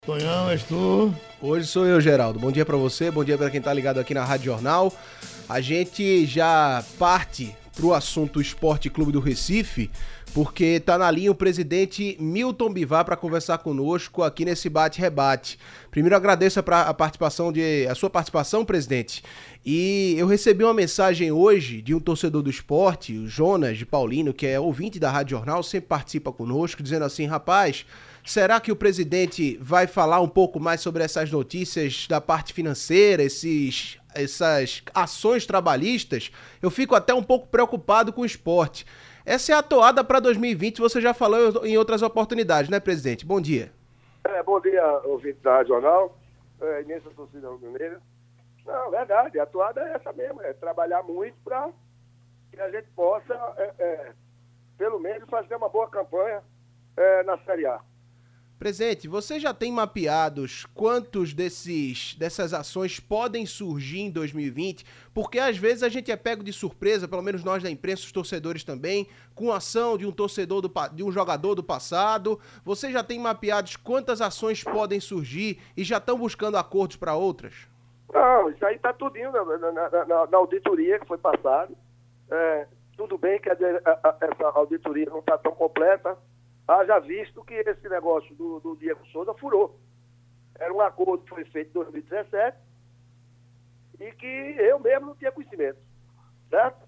Tonhão, és tu? Hoje sou eu, Geraldo. Bom dia pra você, bom dia pra quem tá ligado aqui na Rádio Jornal. A gente já parte pro assunto Esporte Clube do Recife, porque tá na linha o presidente Milton Bivar para conversar conosco aqui nesse bate-rebate. Primeiro agradeço a sua participação, presidente. E eu recebi uma mensagem hoje de um torcedor do esporte, o Jonas de Paulino, que é ouvinte da Rádio Jornal, sempre participa conosco, dizendo assim: rapaz, será que o presidente vai falar um pouco mais sobre essas notícias da parte financeira, essas ações trabalhistas? Eu fico até um pouco preocupado com o esporte. Essa é a toada para 2020, você já falou em outras oportunidades, né, presidente? Bom dia. Bom dia, ouvinte da Rádio Jornal, imensa torcida rubro-negra. Não, verdade, a toada é essa mesmo, é trabalhar muito para que a gente possa, pelo menos, fazer uma boa campanha na Série A. Presidente, você já tem mapeados quantos dessas ações podem surgir em 2020? Porque às vezes a gente é pego de surpresa, pelo menos nós da imprensa, os torcedores também, com a ação de um jogador do passado. Você já tem mapeados quantas ações podem surgir e já estão buscando acordos para outras? Não, isso aí está tudinho na auditoria que foi passado. Tudo bem que essa auditoria não está tão completa. Haja visto que esse negócio do Diego Souza furou. Era um acordo que foi feito em 2017 e que eu mesmo não tinha conhecimento, certo?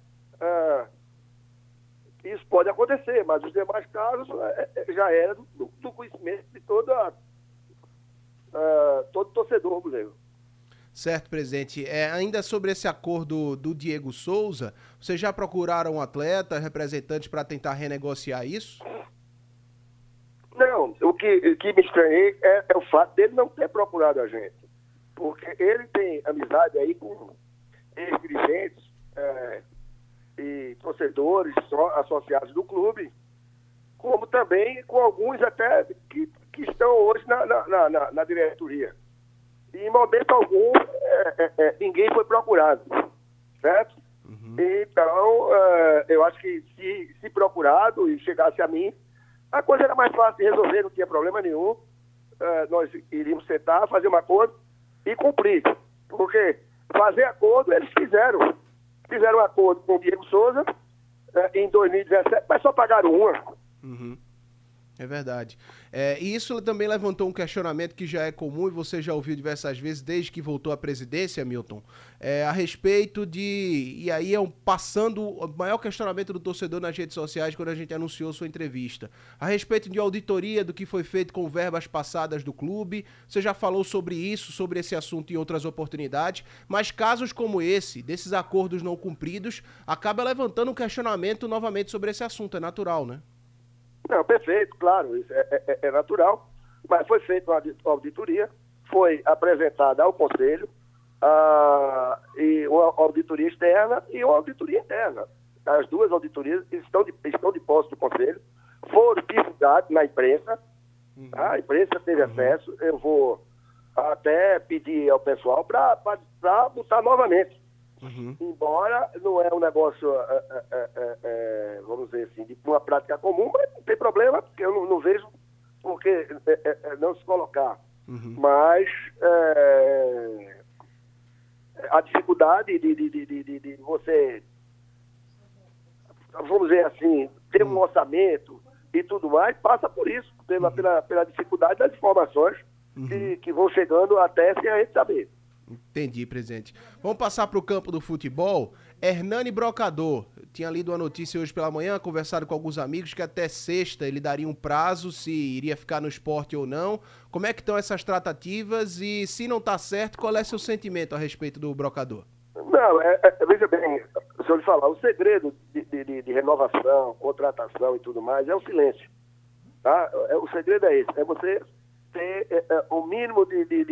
Isso pode acontecer, mas os demais casos já era do conhecimento de todo torcedor rubro-negro. Certo, presidente. Ainda sobre esse acordo do Diego Souza, vocês já procuraram um atleta, representantes para tentar renegociar isso? Não, o que me estranhei é o fato dele não ter procurado a gente. Porque ele tem amizade aí com ex-dirigentes e torcedores associados do clube, como também com alguns até que estão hoje na diretoria. E em momento algum ninguém foi procurado, certo? Uhum. Então, eu acho que se procurado e chegasse a mim, a coisa era mais fácil de resolver, não tinha problema nenhum. Nós iríamos sentar, fazer um acordo e cumprir. Porque fazer acordo, eles fizeram. Fizeram um acordo com o Diego Souza em 2017, mas só pagaram uma. Uhum. É verdade. E isso também levantou um questionamento que já é comum e você já ouviu diversas vezes desde que voltou à presidência, Milton, a respeito e aí passando o maior questionamento do torcedor nas redes sociais quando a gente anunciou sua entrevista, a respeito de auditoria do que foi feito com verbas passadas do clube. Você já falou sobre isso, sobre esse assunto em outras oportunidades, mas casos como esse, desses acordos não cumpridos, acaba levantando um questionamento novamente sobre esse assunto, é natural, né? Não, perfeito, claro, isso é natural, mas foi feita uma auditoria, foi apresentada ao Conselho, e uma auditoria externa e uma auditoria interna. As duas auditorias estão de posse do Conselho, foram divulgadas na imprensa, a imprensa teve acesso. Eu vou até pedir ao pessoal para botar novamente. Uhum. Embora não é um negócio, vamos dizer assim, de uma prática comum, mas não tem problema, porque eu não vejo por que não se colocar. Uhum. Mas a dificuldade de você, vamos dizer assim, ter um orçamento e tudo mais, passa por isso, pela dificuldade das informações que vão chegando até sem a gente saber. Entendi, presidente. Vamos passar para o campo do futebol. Hernani Brocador, tinha lido uma notícia hoje pela manhã, conversado com alguns amigos que até sexta ele daria um prazo se iria ficar no esporte ou não. Como é que estão essas tratativas e se não está certo, qual é seu sentimento a respeito do Brocador? Não, veja bem, se eu lhe falar, o segredo de renovação, contratação e tudo mais é o silêncio. Tá? O segredo é esse, é você ter o mínimo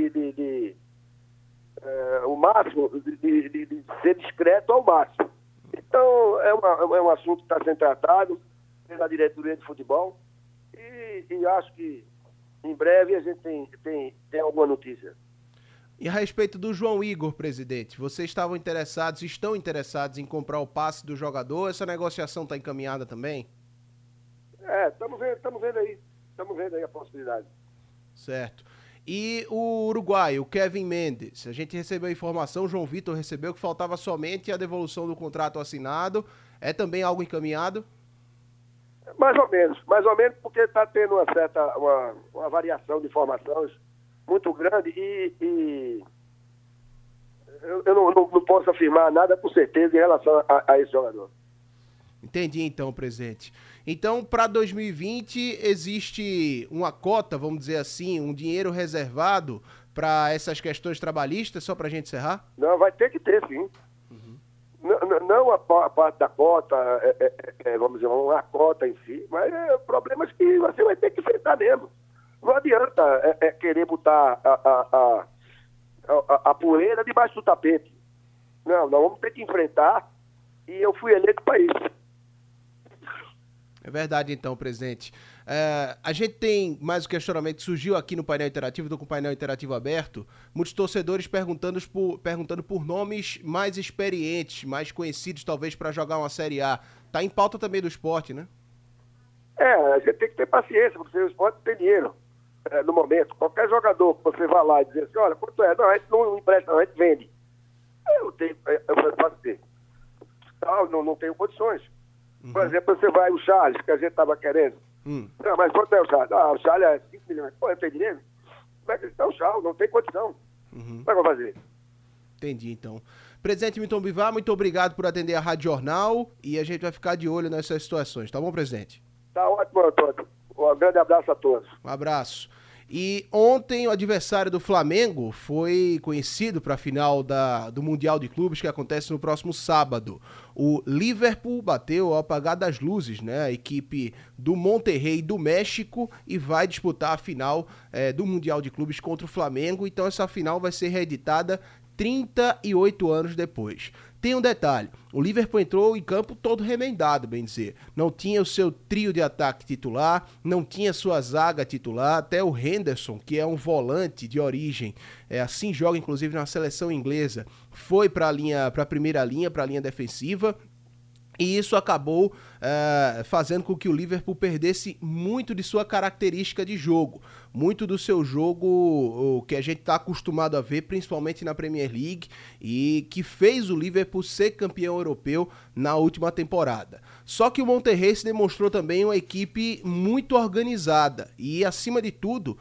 o máximo de ser discreto ao máximo. Então, é um assunto que está sendo tratado pela diretoria de futebol e acho que em breve a gente tem alguma notícia. E a respeito do João Igor, presidente, vocês estão interessados em comprar o passe do jogador? Essa negociação está encaminhada também? Estamos vendo aí a possibilidade. Certo. E o uruguaio, o Kevin Mendes, a gente recebeu a informação, o João Vitor recebeu que faltava somente a devolução do contrato assinado. É também algo encaminhado? Mais ou menos porque está tendo uma variação de informações muito grande e eu não posso afirmar nada com certeza em relação a esse jogador. Entendi então, presidente. Então, para 2020, existe uma cota, vamos dizer assim, um dinheiro reservado para essas questões trabalhistas, só para a gente encerrar? Não, vai ter que ter, sim. Não a parte da cota, vamos dizer, uma cota em si, mas problemas que você vai ter que enfrentar mesmo. Não adianta querer botar a poeira debaixo do tapete. Não, nós vamos ter que enfrentar e eu fui eleito para isso. É verdade, então, presidente. A gente tem mais um questionamento que surgiu aqui no painel interativo, estou com o painel interativo aberto, muitos torcedores perguntando por nomes mais experientes, mais conhecidos, talvez, para jogar uma Série A. Tá em pauta também do esporte, né? A gente tem que ter paciência, porque o esporte tem dinheiro no momento. Qualquer jogador que você vá lá e dizer assim, olha, quanto é? Não, a gente não empresta, não, a gente vende. Eu faço assim. Não tenho condições. Por exemplo, você vai o Charles, que a gente estava querendo. Não, mas quanto é o Charles? O Charles é 5 milhões. Pô, eu tenho dinheiro? Como é que está o Charles? Não tem condição. Como é que eu vou fazer? Entendi, então. Presidente Milton Bivar, muito obrigado por atender a Rádio Jornal e a gente vai ficar de olho nessas situações. Tá bom, presidente? Tá ótimo, Antônio. Um grande abraço a todos. Um abraço. E ontem o adversário do Flamengo foi conhecido para a final do Mundial de Clubes, que acontece no próximo sábado. O Liverpool bateu ao apagar das luzes, né? A equipe do Monterrey do México e vai disputar a final do Mundial de Clubes contra o Flamengo. Então essa final vai ser reeditada 38 anos depois. Tem um detalhe, o Liverpool entrou em campo todo remendado, bem dizer. Não tinha o seu trio de ataque titular, não tinha sua zaga titular, até o Henderson, que é um volante de origem, assim joga inclusive na seleção inglesa, foi para a primeira linha, para a linha defensiva. E isso acabou fazendo com que o Liverpool perdesse muito de sua característica de jogo. Muito do seu jogo que a gente está acostumado a ver, principalmente na Premier League, e que fez o Liverpool ser campeão europeu na última temporada. Só que o Monterrey se demonstrou também uma equipe muito organizada e, acima de tudo,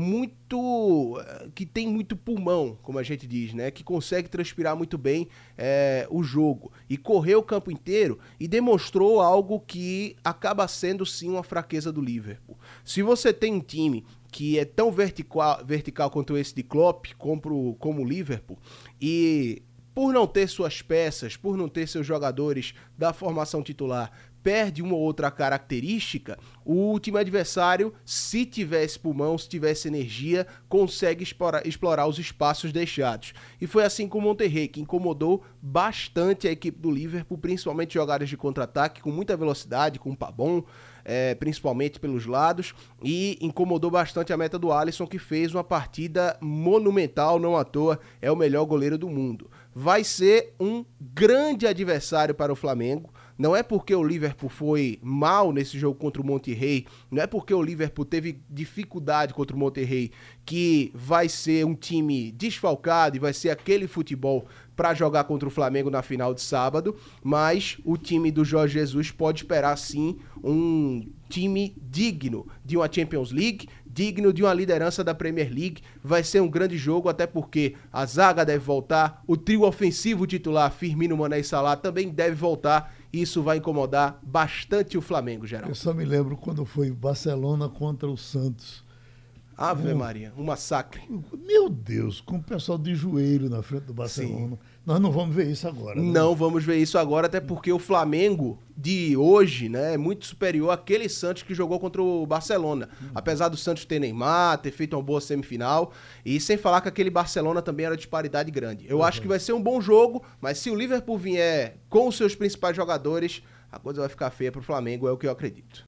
que tem muito pulmão, como a gente diz, né? Que consegue transpirar muito bem o jogo e correu o campo inteiro e demonstrou algo que acaba sendo sim uma fraqueza do Liverpool. Se você tem um time que é tão vertical quanto esse de Klopp, como o Liverpool, e por não ter suas peças, por não ter seus jogadores da formação titular, perde uma ou outra característica, o time adversário, se tivesse pulmão, se tivesse energia, consegue explorar os espaços deixados. E foi assim com o Monterrey, que incomodou bastante a equipe do Liverpool, principalmente jogadas de contra-ataque, com muita velocidade, com o Pabon, principalmente pelos lados, e incomodou bastante a meta do Alisson, que fez uma partida monumental, não à toa, é o melhor goleiro do mundo. Vai ser um grande adversário para o Flamengo. Não é porque o Liverpool foi mal nesse jogo contra o Monterrey, não é porque o Liverpool teve dificuldade contra o Monterrey que vai ser um time desfalcado e vai ser aquele futebol para jogar contra o Flamengo na final de sábado, mas o time do Jorge Jesus pode esperar sim um time digno de uma Champions League, digno de uma liderança da Premier League. Vai ser um grande jogo, até porque a zaga deve voltar, o trio ofensivo titular Firmino, Mané e Salah também deve voltar. Isso vai incomodar bastante o Flamengo, Geraldo. Eu só me lembro quando foi Barcelona contra o Santos. Ave Maria, um massacre. Meu Deus, com o pessoal de joelho na frente do Barcelona. Sim. Nós não vamos ver isso agora. Né? Não vamos ver isso agora, até porque o Flamengo de hoje, né, é muito superior àquele Santos que jogou contra o Barcelona. Apesar do Santos ter Neymar, ter feito uma boa semifinal, e sem falar que aquele Barcelona também era de paridade grande. Eu acho que vai ser um bom jogo, mas se o Liverpool vier com os seus principais jogadores, a coisa vai ficar feia pro Flamengo, é o que eu acredito.